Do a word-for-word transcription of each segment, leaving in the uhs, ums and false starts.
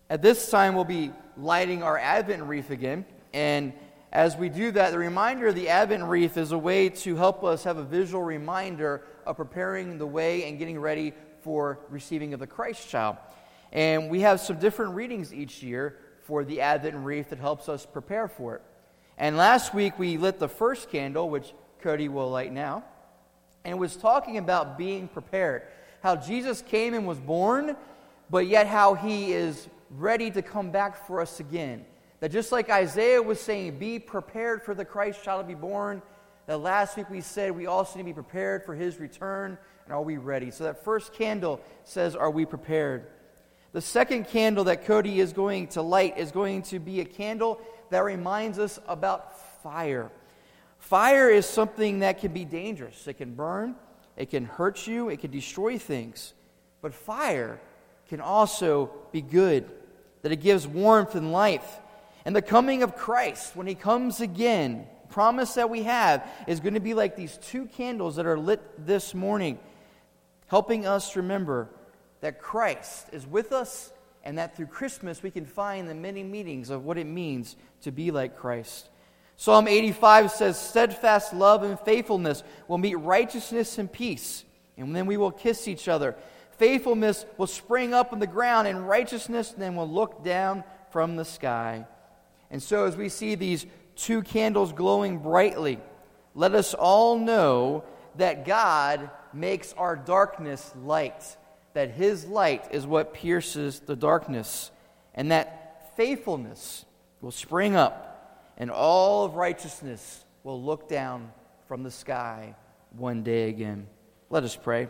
At this time, we'll be lighting our Advent wreath again. And as we do that, the reminder of the Advent wreath is a way to help us have a visual reminder of preparing the way and getting ready for receiving of the Christ child. And we have some different readings each year for the Advent wreath that helps us prepare for it. And last week, we lit the first candle, which Cody will light now, and was talking about being prepared. How Jesus came and was born, but yet how he is ready to come back for us again. That just like Isaiah was saying, be prepared for the Christ child to be born, that last week we said we also need to be prepared for his return, and are we ready? So that first candle says, are we prepared? The second candle that Cody is going to light is going to be a candle that reminds us about fire. Fire is something that can be dangerous. It can burn, it can hurt you, it can destroy things. But fire can also be good, that it gives warmth and life. And the coming of Christ, when he comes again, the promise that we have is going to be like these two candles that are lit this morning, helping us remember that Christ is with us and that through Christmas we can find the many meanings of what it means to be like Christ. Psalm eighty-five says, steadfast love and faithfulness will meet righteousness and peace, and then we will kiss each other. Faithfulness will spring up in the ground, and righteousness then will look down from the sky. And so as we see these two candles glowing brightly, let us all know that God makes our darkness light, that his light is what pierces the darkness, and that faithfulness will spring up, and all of righteousness will look down from the sky one day again. Let us pray.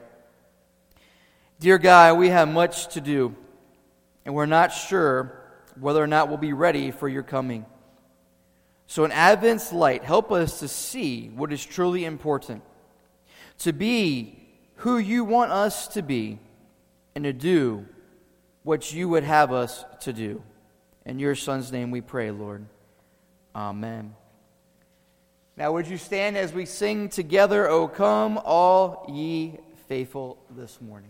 Dear God, we have much to do, and we're not sure whether or not we'll be ready for your coming. So in Advent's light, help us to see what is truly important, to be who you want us to be, and to do what you would have us to do. In your Son's name we pray, Lord. Amen. Now would you stand as we sing together, O come all ye faithful this morning.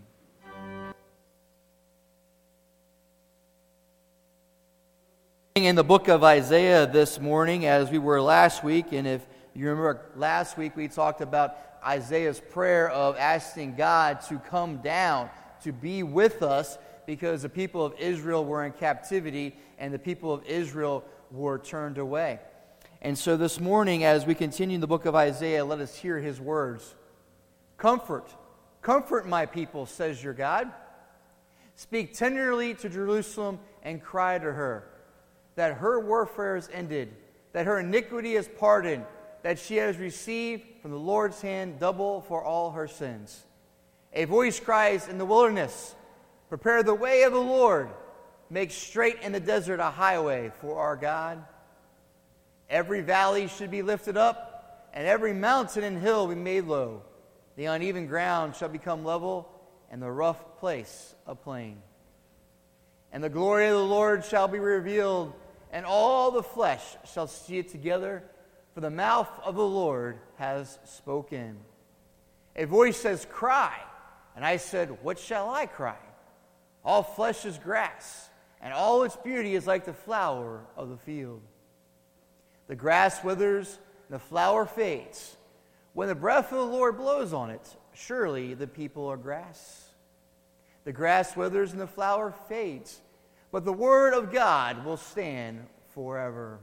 In the book of Isaiah this morning, as we were last week, and if you remember last week we talked about Isaiah's prayer of asking God to come down, to be with us, because the people of Israel were in captivity and the people of Israel were turned away. And so this morning, as we continue in the book of Isaiah, let us hear his words. Comfort, comfort my people, says your God. Speak tenderly to Jerusalem and cry to her, that her warfare is ended, that her iniquity is pardoned, that she has received from the Lord's hand double for all her sins. A voice cries in the wilderness, prepare the way of the Lord, make straight in the desert a highway for our God. Every valley should be lifted up, and every mountain and hill be made low. The uneven ground shall become level, and the rough place a plain. And the glory of the Lord shall be revealed, and all the flesh shall see it together, for the mouth of the Lord has spoken. A voice says, cry. And I said, what shall I cry? All flesh is grass, and all its beauty is like the flower of the field. The grass withers, and the flower fades. When the breath of the Lord blows on it, surely the people are grass. The grass withers and the flower fades, but the word of God will stand forever.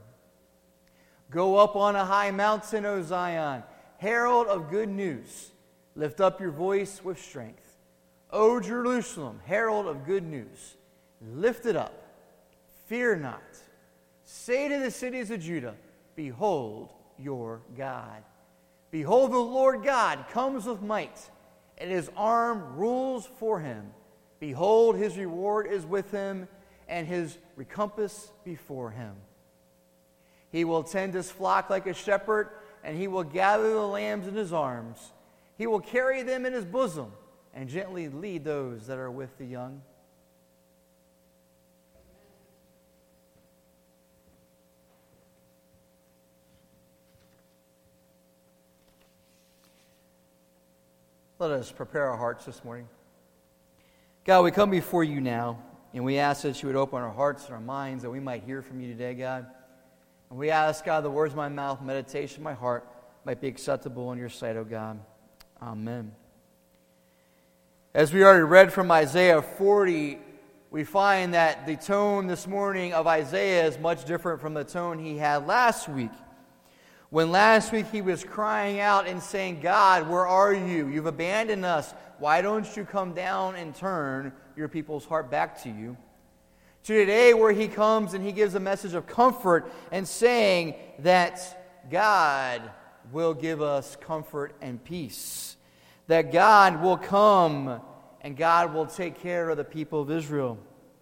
Go up on a high mountain, O Zion, herald of good news. Lift up your voice with strength. O Jerusalem, herald of good news, lift it up. Fear not. Say to the cities of Judah, behold your God. Behold, the Lord God comes with might, and his arm rules for him. Behold, his reward is with him, and his recompense before him. He will tend his flock like a shepherd, and he will gather the lambs in his arms. He will carry them in his bosom, and gently lead those that are with the young. Let us prepare our hearts this morning. God, we come before you now, And we ask that you would open our hearts and our minds, that we might hear from you today, God. And we ask, God, the words of my mouth, meditation of my heart might be acceptable in your sight, O God. Amen. As we already read from Isaiah forty, we find that the tone this morning of Isaiah is much different from the tone he had last week. When last week he was crying out and saying, God, where are you? You've abandoned us. Why don't you come down and turn your people's heart back to you? To today, where he comes and he gives a message of comfort and saying that God will give us comfort and peace. That God will come and God will take care of the people of Israel.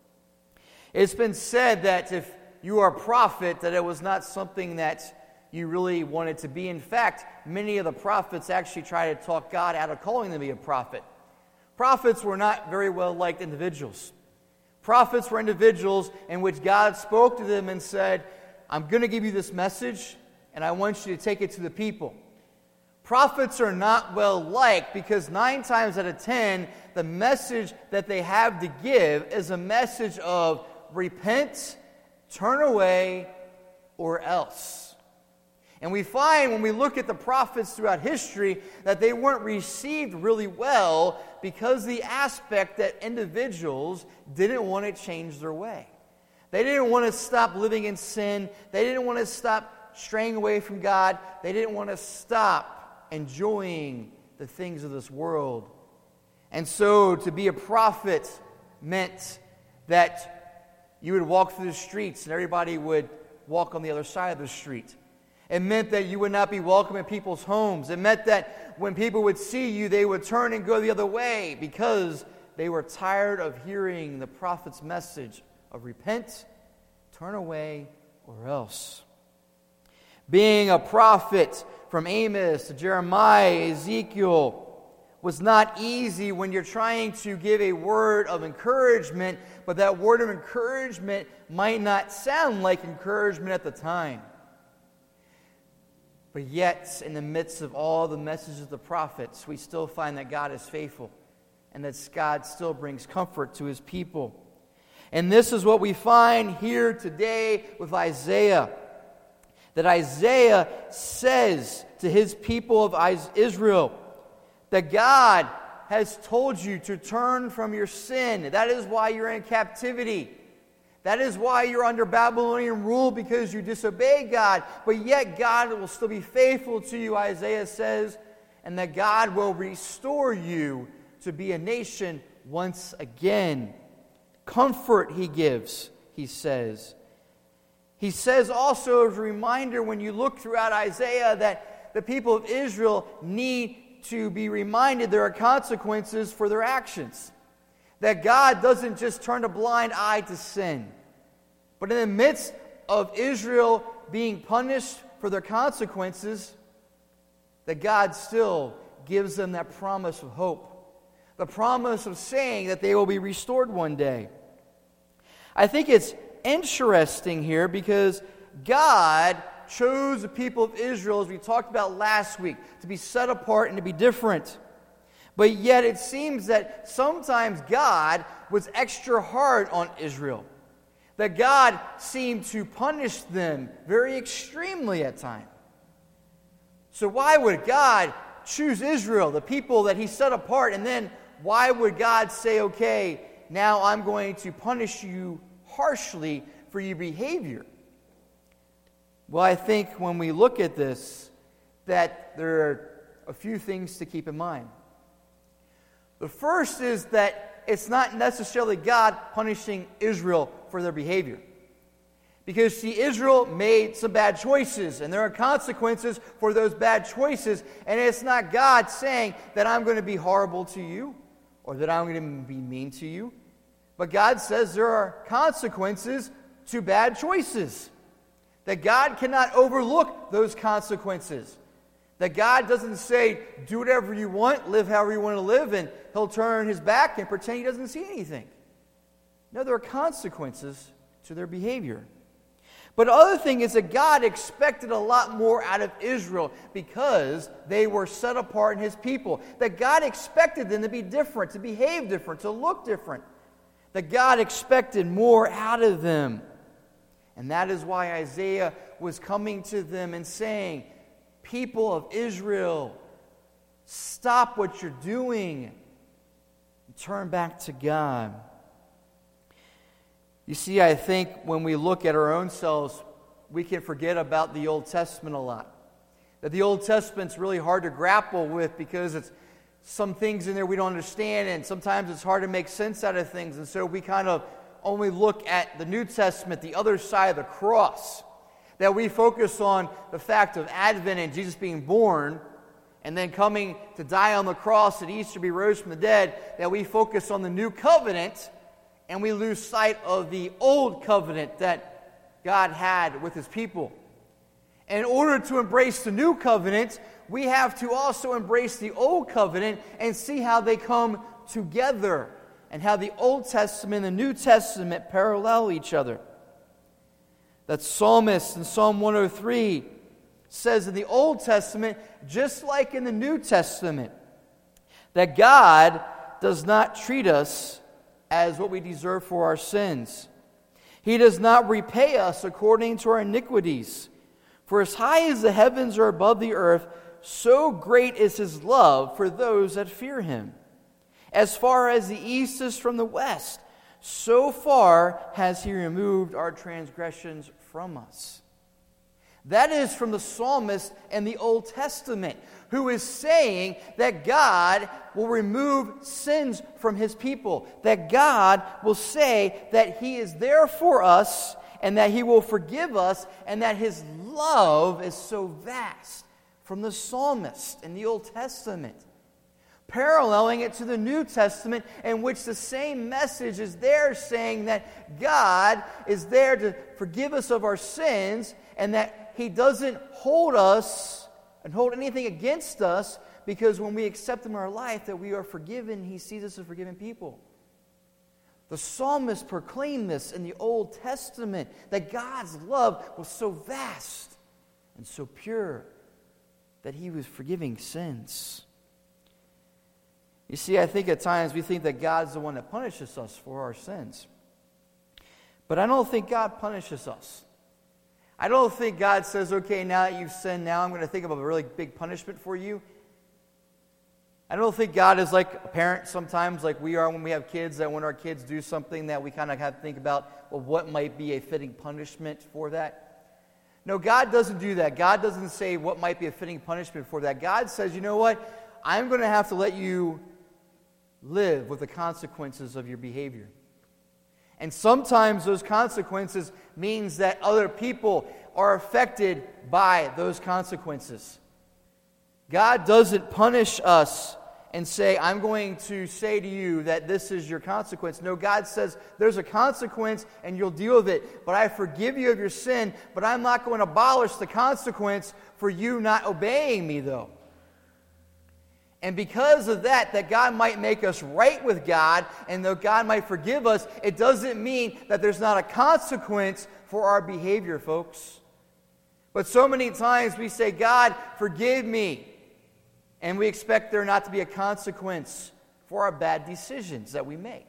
It's been said that if you are a prophet, that it was not something that you really wanted to be. In fact, many of the prophets actually try to talk God out of calling them to be a prophet. Prophets were not very well liked individuals. Prophets were individuals in which God spoke to them and said, I'm going to give you this message, and I want you to take it to the people. Prophets are not well liked because nine times out of ten, the message that they have to give is a message of repent, turn away, or else. And we find when we look at the prophets throughout history that they weren't received really well because the aspect that individuals didn't want to change their way. They didn't want to stop living in sin. They didn't want to stop straying away from God. They didn't want to stop enjoying the things of this world. And so to be a prophet meant that you would walk through the streets and everybody would walk on the other side of the street. It meant that you would not be welcome in people's homes. It meant that when people would see you, they would turn and go the other way because they were tired of hearing the prophet's message of repent, turn away, or else. Being a prophet from Amos to Jeremiah, Ezekiel, was not easy when you're trying to give a word of encouragement, but that word of encouragement might not sound like encouragement at the time. But yet, in the midst of all the messages of the prophets, we still find that God is faithful and that God still brings comfort to his people. And this is what we find here today with Isaiah. That Isaiah says to his people of Israel that God has told you to turn from your sin. That is why you're in captivity. That is why you're under Babylonian rule, because you disobey God. But yet God will still be faithful to you, Isaiah says, and that God will restore you to be a nation once again. Comfort he gives, he says. He says also as a reminder when you look throughout Isaiah that the people of Israel need to be reminded there are consequences for their actions. That God doesn't just turn a blind eye to sin. But in the midst of Israel being punished for their consequences, that God still gives them that promise of hope. The promise of saying that they will be restored one day. I think it's interesting here because God chose the people of Israel, as we talked about last week, to be set apart and to be different. But yet it seems that sometimes God was extra hard on Israel. That God seemed to punish them very extremely at times. So why would God choose Israel, the people that he set apart, and then why would God say, okay, now I'm going to punish you harshly for your behavior? Well, I think when we look at this, that there are a few things to keep in mind. The first is that it's not necessarily God punishing Israel for their behavior. Because, see, Israel made some bad choices, and there are consequences for those bad choices. And it's not God saying that I'm going to be horrible to you or that I'm going to be mean to you. But God says there are consequences to bad choices. That God cannot overlook those consequences. That God doesn't say, do whatever you want, live however you want to live, and he'll turn his back and pretend he doesn't see anything. No, there are consequences to their behavior. But the other thing is that God expected a lot more out of Israel because they were set apart in his people. That God expected them to be different, to behave different, to look different. that God expected more out of them. And that is why Isaiah was coming to them and saying, people of Israel, stop what you're doing and turn back to God. You see, I think when we look at our own selves, we can forget about the Old Testament a lot. That the Old Testament's really hard to grapple with because it's some things in there we don't understand, and sometimes it's hard to make sense out of things. And so we kind of only look at the New Testament, the other side of the cross. That we focus on the fact of Advent and Jesus being born, and then coming to die on the cross at Easter, be rose from the dead. That we focus on the new covenant, and we lose sight of the old covenant that God had with His people. And in order to embrace the new covenant, we have to also embrace the old covenant and see how they come together and how the Old Testament and the New Testament parallel each other. That psalmist in Psalm one oh three says in the Old Testament, just like in the New Testament, that God does not treat us as what we deserve for our sins. He does not repay us according to our iniquities. For as high as the heavens are above the earth, so great is His love for those that fear Him. As far as the east is from the west, so far has He removed our transgressions from us. That is from the psalmist in the Old Testament, who is saying that God will remove sins from His people, that God will say that He is there for us, and that He will forgive us, and that His love is so vast, from the psalmist in the Old Testament. Paralleling it to the New Testament, in which the same message is there, saying that God is there to forgive us of our sins, and that He doesn't hold us and hold anything against us, because when we accept Him in our life, that we are forgiven. He sees us as forgiven people. The psalmist proclaimed this in the Old Testament, that God's love was so vast and so pure that He was forgiving sins. You see, I think at times we think that God's the one that punishes us for our sins. But I don't think God punishes us. I don't think God says, okay, now that you've sinned, now I'm going to think of a really big punishment for you. I don't think God is like a parent sometimes, like we are when we have kids, that when our kids do something that we kind of have to think about, well, what might be a fitting punishment for that? No, God doesn't do that. God doesn't say what might be a fitting punishment for that. God says, you know what? I'm going to have to let you live with the consequences of your behavior. And sometimes those consequences means that other people are affected by those consequences. God doesn't punish us and say, I'm going to say to you that this is your consequence. No, God says there's a consequence and you'll deal with it. But I forgive you of your sin, but I'm not going to abolish the consequence for you not obeying me, though. And because of that, that God might make us right with God, and though God might forgive us, it doesn't mean that there's not a consequence for our behavior, folks. But so many times we say, God, forgive me. And we expect there not to be a consequence for our bad decisions that we make.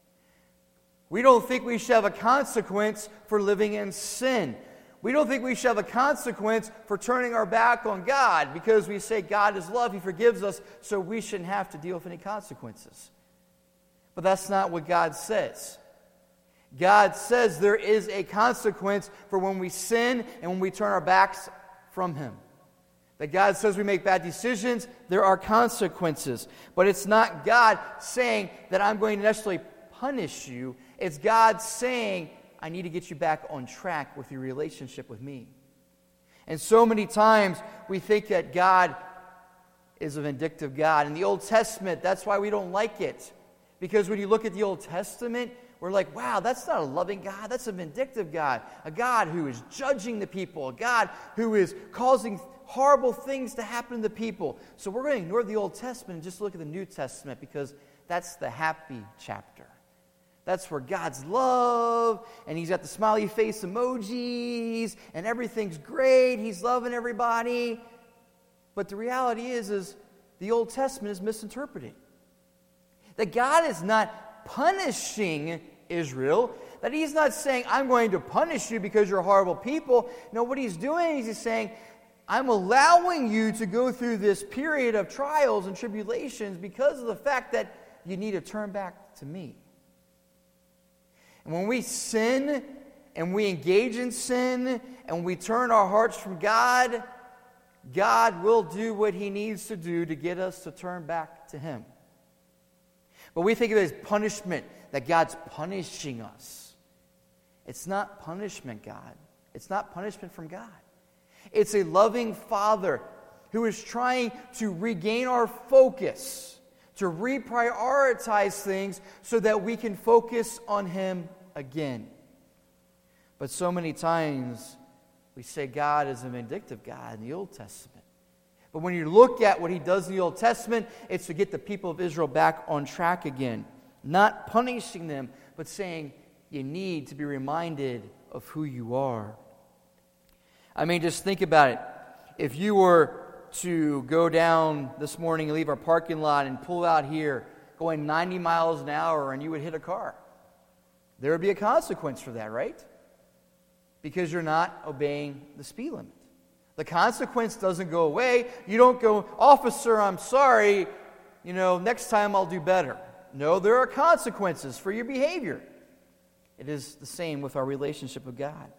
We don't think we should have a consequence for living in sin. We don't think we should have a consequence for turning our back on God, because we say God is love, He forgives us, so we shouldn't have to deal with any consequences. But that's not what God says. God says there is a consequence for when we sin and when we turn our backs from Him. That God says we make bad decisions, there are consequences. But it's not God saying that I'm going to necessarily punish you. It's God saying, I need to get you back on track with your relationship with me. And so many times we think that God is a vindictive God. In the Old Testament, that's why we don't like it. Because when you look at the Old Testament, we're like, wow, that's not a loving God. That's a vindictive God. A God who is judging the people. A God who is causing horrible things to happen to the people. So we're going to ignore the Old Testament and just look at the New Testament, because that's the happy chapter. That's where God's love, and He's got the smiley face emojis, and everything's great. He's loving everybody. But the reality is, is the Old Testament is misinterpreted. That God is not punishing Israel, that he's not saying, I'm going to punish you because you're horrible people. No, what he's doing is he's saying, I'm allowing you to go through this period of trials and tribulations because of the fact that you need to turn back to me. And when we sin and we engage in sin and we turn our hearts from God, God will do what he needs to do to get us to turn back to him. But we think of it as punishment, that God's punishing us. It's not punishment, God. It's not punishment from God. It's a loving Father who is trying to regain our focus, to reprioritize things so that we can focus on him again. But so many times we say God is a vindictive God in the Old Testament. But when you look at what he does in the Old Testament, it's to get the people of Israel back on track again. Not punishing them, but saying you need to be reminded of who you are. I mean, just think about it. If you were to go down this morning and leave our parking lot and pull out here going ninety miles an hour and you would hit a car, there would be a consequence for that, right? Because you're not obeying the speed limit. The consequence doesn't go away. You don't go, officer, I'm sorry, you know, next time I'll do better. No, there are consequences for your behavior. It is the same with our relationship with God.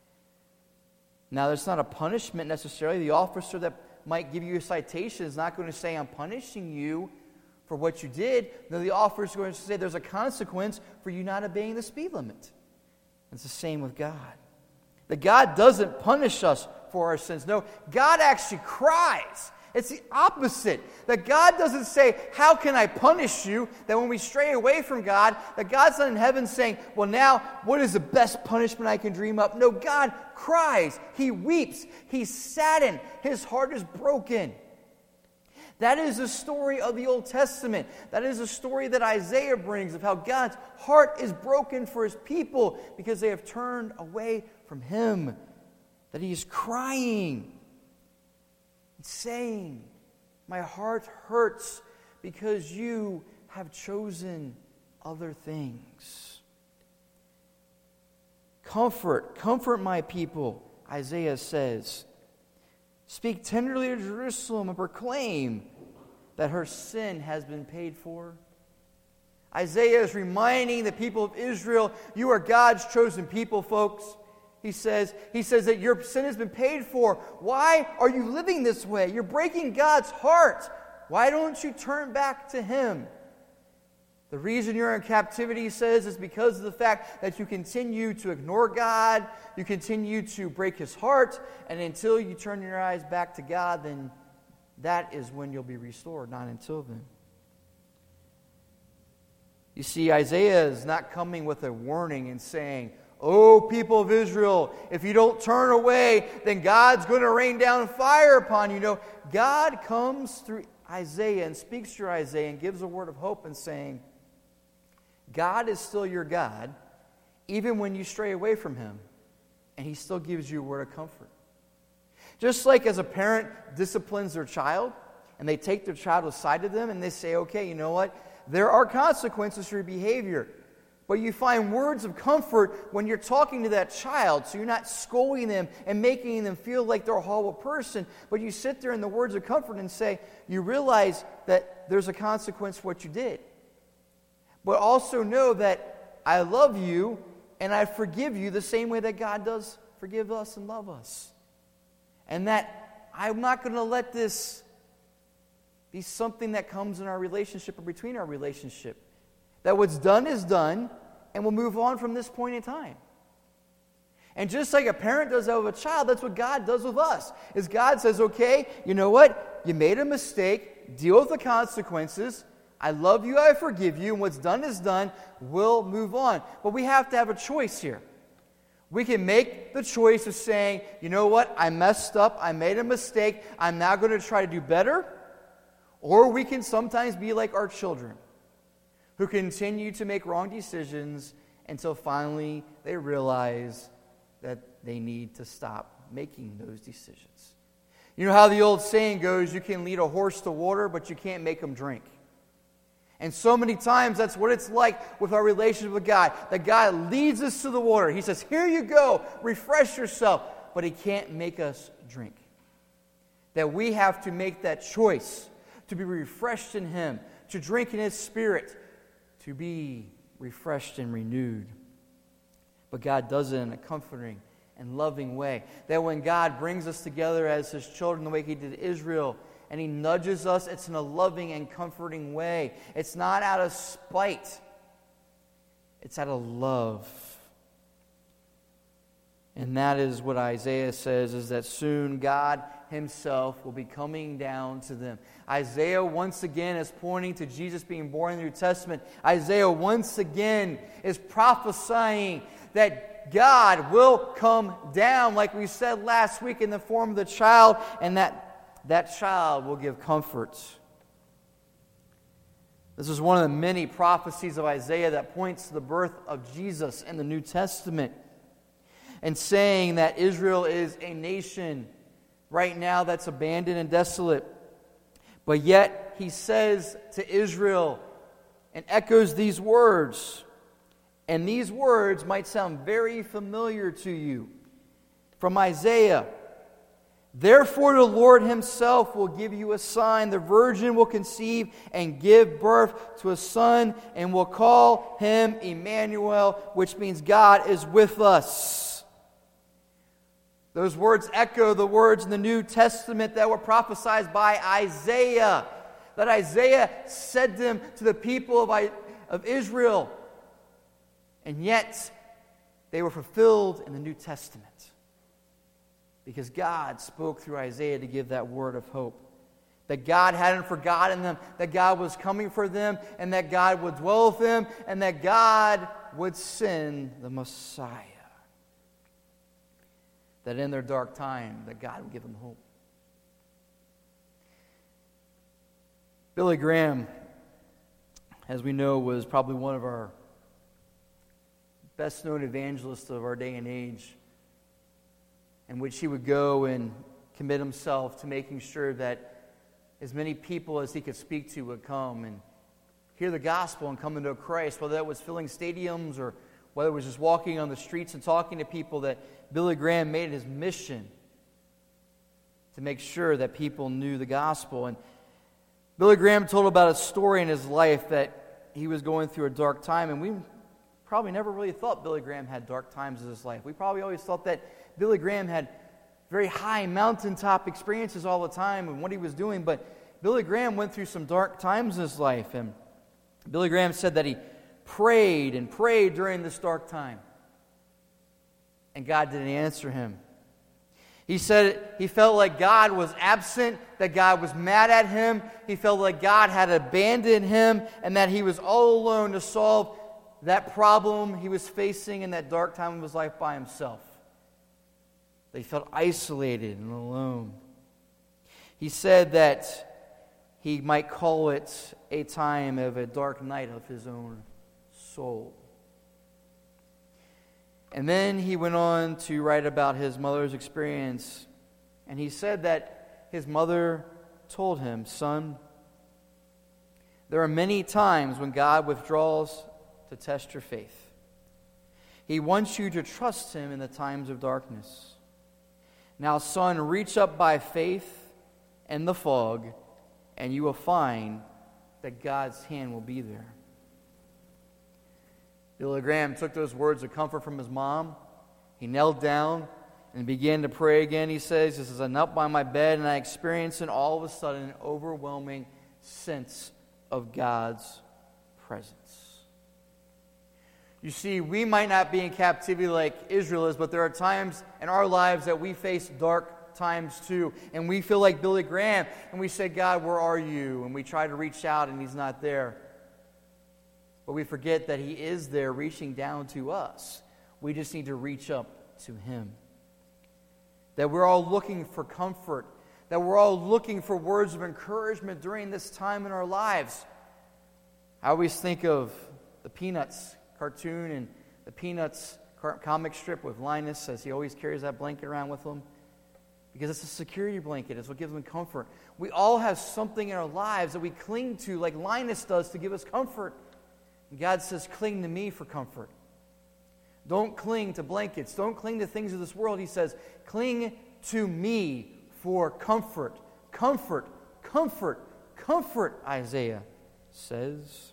Now, there's not a punishment necessarily. The officer that might give you a citation is not going to say, I'm punishing you for what you did. No, the officer is going to say there's a consequence for you not obeying the speed limit. It's the same with God. That God doesn't punish us for our sins. No, God actually cries. It's the opposite. That God doesn't say, how can I punish you? That when we stray away from God, that God's not in heaven saying, well, now, what is the best punishment I can dream up? No, God cries. He weeps. He's saddened. His heart is broken. That is the story of the Old Testament. That is the story that Isaiah brings of how God's heart is broken for his people because they have turned away from him. That he is crying and saying, my heart hurts because you have chosen other things. Comfort, comfort my people, Isaiah says. Speak tenderly to Jerusalem and proclaim that her sin has been paid for. Isaiah is reminding the people of Israel, you are God's chosen people, folks. He says, he says that your sin has been paid for. Why are you living this way? You're breaking God's heart. Why don't you turn back to him? The reason you're in captivity, he says, is because of the fact that you continue to ignore God, you continue to break his heart, and until you turn your eyes back to God, then that is when you'll be restored, not until then. You see, Isaiah is not coming with a warning and saying, oh, people of Israel, if you don't turn away, then God's going to rain down fire upon you. No, God comes through Isaiah and speaks through Isaiah and gives a word of hope and saying, God is still your God, even when you stray away from him, and he still gives you a word of comfort. Just like as a parent disciplines their child, and they take their child aside to them, and they say, okay, you know what? There are consequences for your behavior. But you find words of comfort when you're talking to that child, so you're not scolding them and making them feel like they're a horrible person, but you sit there in the words of comfort and say, you realize that there's a consequence for what you did. But also know that I love you and I forgive you the same way that God does forgive us and love us. And that I'm not going to let this be something that comes in our relationship or between our relationship. That what's done is done, and we'll move on from this point in time. And just like a parent does that with a child, that's what God does with us. Is God says, okay, you know what? You made a mistake. Deal with the consequences. I love you. I forgive you. And what's done is done. We'll move on. But we have to have a choice here. We can make the choice of saying, you know what? I messed up. I made a mistake. I'm now going to try to do better. Or we can sometimes be like our children, who continue to make wrong decisions until finally they realize that they need to stop making those decisions. You know how the old saying goes, you can lead a horse to water, but you can't make him drink. And so many times that's what it's like with our relationship with God. That God leads us to the water. He says, here you go, refresh yourself. But He can't make us drink. That we have to make that choice to be refreshed in Him, to drink in His Spirit, to be refreshed and renewed. But God does it in a comforting and loving way. That when God brings us together as His children the way He did Israel, and He nudges us, it's in a loving and comforting way. It's not out of spite. It's out of love. And that is what Isaiah says, is that soon God Himself will be coming down to them. Isaiah once again is pointing to Jesus being born in the New Testament. Isaiah once again is prophesying that God will come down, like we said last week, in the form of the child, and that that child will give comfort. This is one of the many prophecies of Isaiah that points to the birth of Jesus in the New Testament, and saying that Israel is a nation right now that's abandoned and desolate. But yet He says to Israel and echoes these words, and these words might sound very familiar to you, from Isaiah. Therefore the Lord Himself will give you a sign. The virgin will conceive and give birth to a son, and will call him Emmanuel, which means God is with us. Those words echo the words in the New Testament that were prophesied by Isaiah. That Isaiah said them to the people of, of Israel. And yet, they were fulfilled in the New Testament. Because God spoke through Isaiah to give that word of hope. That God hadn't forgotten them, that God was coming for them, and that God would dwell with them, and that God would send the Messiah. That in their dark time, that God would give them hope. Billy Graham, as we know, was probably one of our best-known evangelists of our day and age, in which he would go and commit himself to making sure that as many people as he could speak to would come and hear the gospel and come into Christ, whether that was filling stadiums or whether it was just walking on the streets and talking to people. That Billy Graham made it his mission to make sure that people knew the gospel. And Billy Graham told about a story in his life that he was going through a dark time, and we probably never really thought Billy Graham had dark times in his life. We probably always thought that Billy Graham had very high mountaintop experiences all the time and what he was doing, but Billy Graham went through some dark times in his life, and Billy Graham said that he prayed and prayed during this dark time, and God didn't answer him. He said he felt like God was absent, that God was mad at him. He felt like God had abandoned him, and that he was all alone to solve that problem he was facing in that dark time of his life by himself. They felt isolated and alone. He said that he might call it a time of a dark night of his own soul. And then he went on to write about his mother's experience. And he said that his mother told him, "Son, there are many times when God withdraws to test your faith. He wants you to trust Him in the times of darkness. Now, son, reach up by faith in the fog, and you will find that God's hand will be there." Billy Graham took those words of comfort from his mom. He knelt down and began to pray again. He says, "This is I knelt by my bed, and I experienced an all of a sudden an overwhelming sense of God's presence." You see, we might not be in captivity like Israel is, but there are times in our lives that we face dark times too. And we feel like Billy Graham, and we say, "God, where are you?" And we try to reach out, and He's not there. But we forget that He is there reaching down to us. We just need to reach up to Him. That we're all looking for comfort. That we're all looking for words of encouragement during this time in our lives. I always think of the Peanuts cartoon and the Peanuts comic strip with Linus, as he always carries that blanket around with him. because it's a security blanket. It's what gives them comfort. We all have something in our lives that we cling to, like Linus does, to give us comfort. And God says, cling to me for comfort. Don't cling to blankets. Don't cling to things of this world. He says, cling to me for comfort. Comfort, comfort, comfort, Isaiah says.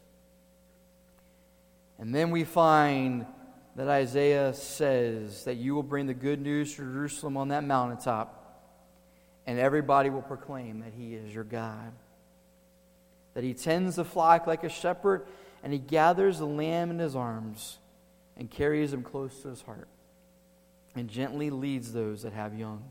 And then we find that Isaiah says that you will bring the good news to Jerusalem on that mountaintop, and everybody will proclaim that he is your God. That he tends the flock like a shepherd, and he gathers the lamb in his arms and carries them close to his heart, and gently leads those that have young.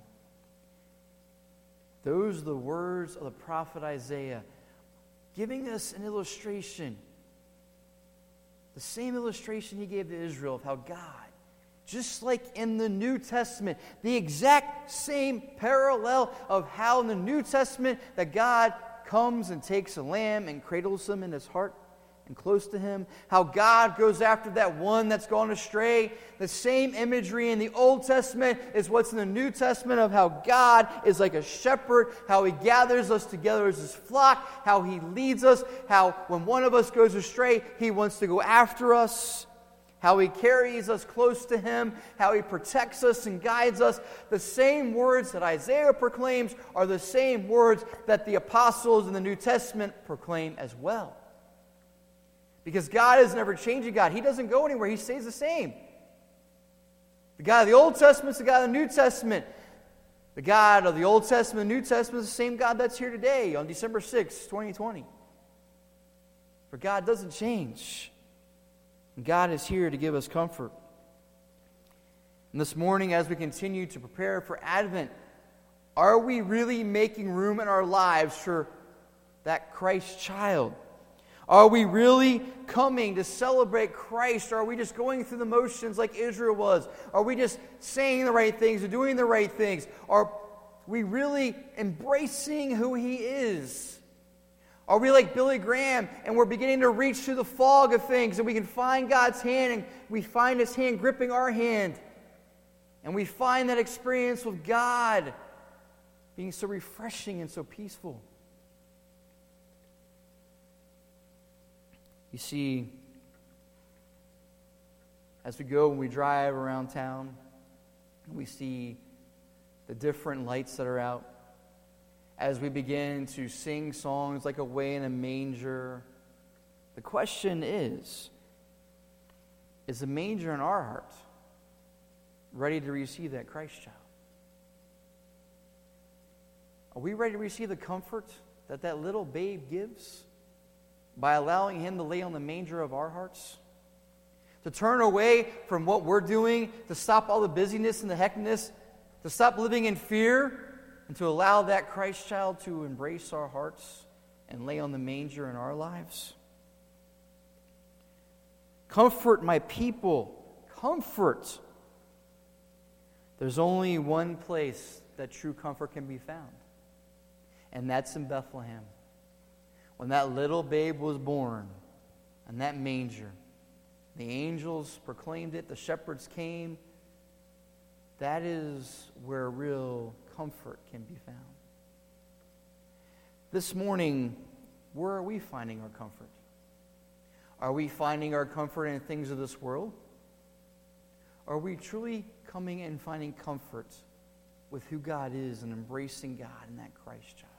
Those are the words of the prophet Isaiah, giving us an illustration. The same illustration he gave to Israel of how God, just like in the New Testament, the exact same parallel of how in the New Testament that God comes and takes a lamb and cradles him in his heart and close to him, how God goes after that one that's gone astray. The same imagery in the Old Testament is what's in the New Testament of how God is like a shepherd, how he gathers us together as his flock, how he leads us, how when one of us goes astray, he wants to go after us, how he carries us close to him, how he protects us and guides us. The same words that Isaiah proclaims are the same words that the apostles in the New Testament proclaim as well. Because God is never changing God. He doesn't go anywhere. He stays the same. The God of the Old Testament is the God of the New Testament. The God of the Old Testament and New Testament is the same God that's here today on December sixth, twenty twenty. For God doesn't change. And God is here to give us comfort. And this morning, as we continue to prepare for Advent, are we really making room in our lives for that Christ child? Are we really coming to celebrate Christ? Or are we just going through the motions like Israel was? Are we just saying the right things or doing the right things? Are we really embracing who he is? Are we like Billy Graham and we're beginning to reach through the fog of things and we can find God's hand and we find his hand gripping our hand and we find that experience with God being so refreshing and so peaceful? You see, as we go and we drive around town, we see the different lights that are out. As we begin to sing songs like Away in a Manger, the question is, is the manger in our heart ready to receive that Christ child? Are we ready to receive the comfort that that little babe gives? By allowing him to lay on the manger of our hearts? To turn away from what we're doing, to stop all the busyness and the hecticness, to stop living in fear, and to allow that Christ child to embrace our hearts and lay on the manger in our lives? Comfort my people. Comfort. There's only one place that true comfort can be found, and that's in Bethlehem. When that little babe was born in that manger, the angels proclaimed it, the shepherds came. That is where real comfort can be found. This morning, where are we finding our comfort? Are we finding our comfort in things of this world? Are we truly coming and finding comfort with who God is and embracing God in that Christ child?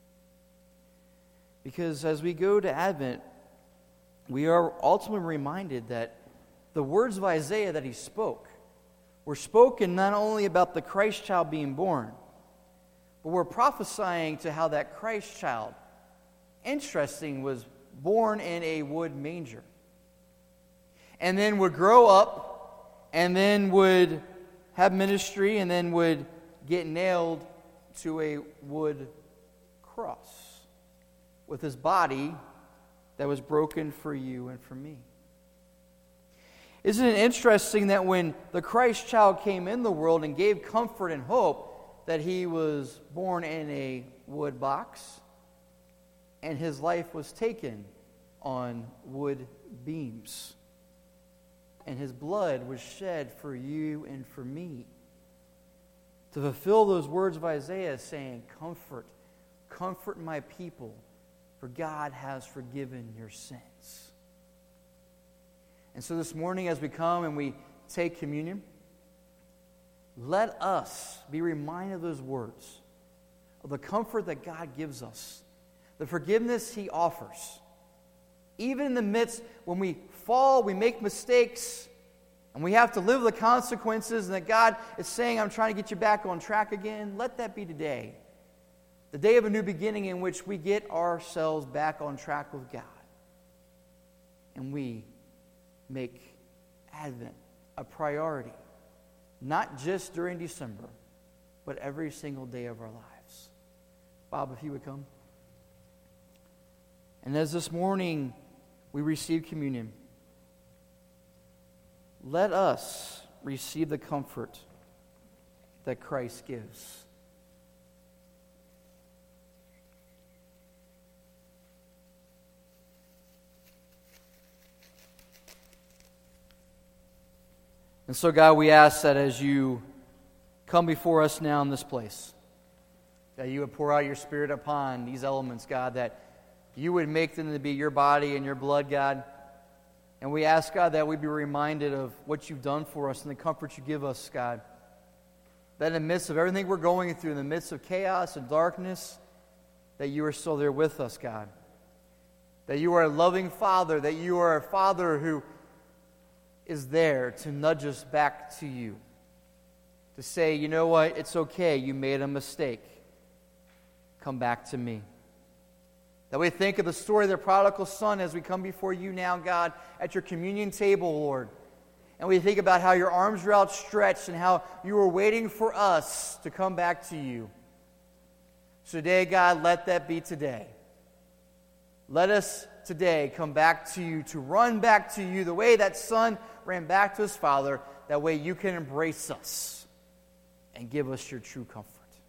Because as we go to Advent, we are ultimately reminded that the words of Isaiah that he spoke were spoken not only about the Christ child being born, but we're prophesying to how that Christ child, interesting, was born in a wood manger. And then would grow up, and then would have ministry, and then would get nailed to a wood cross with his body that was broken for you and for me. Isn't it interesting that when the Christ child came in the world and gave comfort and hope, that he was born in a wood box and his life was taken on wood beams and his blood was shed for you and for me to fulfill those words of Isaiah saying, comfort, comfort my people, for God has forgiven your sins. And so this morning as we come and we take communion, let us be reminded of those words, of the comfort that God gives us, the forgiveness He offers. Even in the midst when we fall, we make mistakes, and we have to live the consequences, and that God is saying, I'm trying to get you back on track again. Let that be today. The day of a new beginning in which we get ourselves back on track with God. And we make Advent a priority, not just during December, but every single day of our lives. Bob, if you would come. And as this morning we receive communion, let us receive the comfort that Christ gives. And so, God, we ask that as you come before us now in this place, that you would pour out your Spirit upon these elements, God, that you would make them to be your body and your blood, God. And we ask, God, that we be reminded of what you've done for us and the comfort you give us, God. That in the midst of everything we're going through, in the midst of chaos and darkness, that you are still there with us, God. That you are a loving Father, that you are a Father who is there to nudge us back to you. To say, you know what, it's okay, you made a mistake. Come back to me. That we think of the story of the prodigal son as we come before you now, God, at your communion table, Lord. And we think about how your arms were outstretched and how you were waiting for us to come back to you. So today, God, let that be today. Let us today come back to you, to run back to you the way that son ran back to his father. That way you can embrace us and give us your true comfort.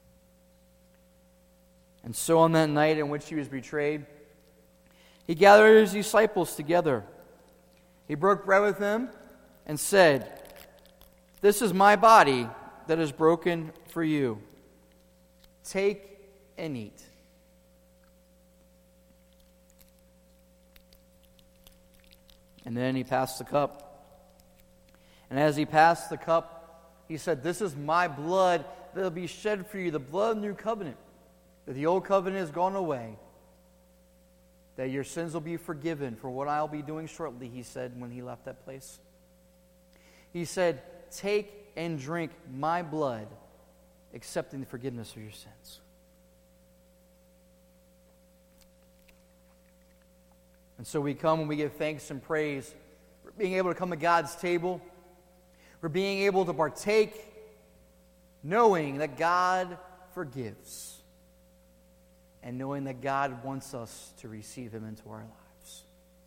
And so on that night in which he was betrayed, he gathered his disciples together. He broke bread with them and said, "This is my body that is broken for you. Take and eat." And then he passed the cup. And as he passed the cup, he said, "This is my blood that will be shed for you, the blood of the new covenant. That the old covenant has gone away. That your sins will be forgiven for what I'll be doing shortly," he said when he left that place. He said, "Take and drink my blood, accepting the forgiveness of your sins." And so we come and we give thanks and praise for being able to come to God's table, for being able to partake, knowing that God forgives, and knowing that God wants us to receive Him into our lives.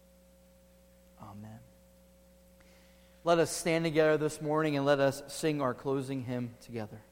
Amen. Let us stand together this morning and let us sing our closing hymn together.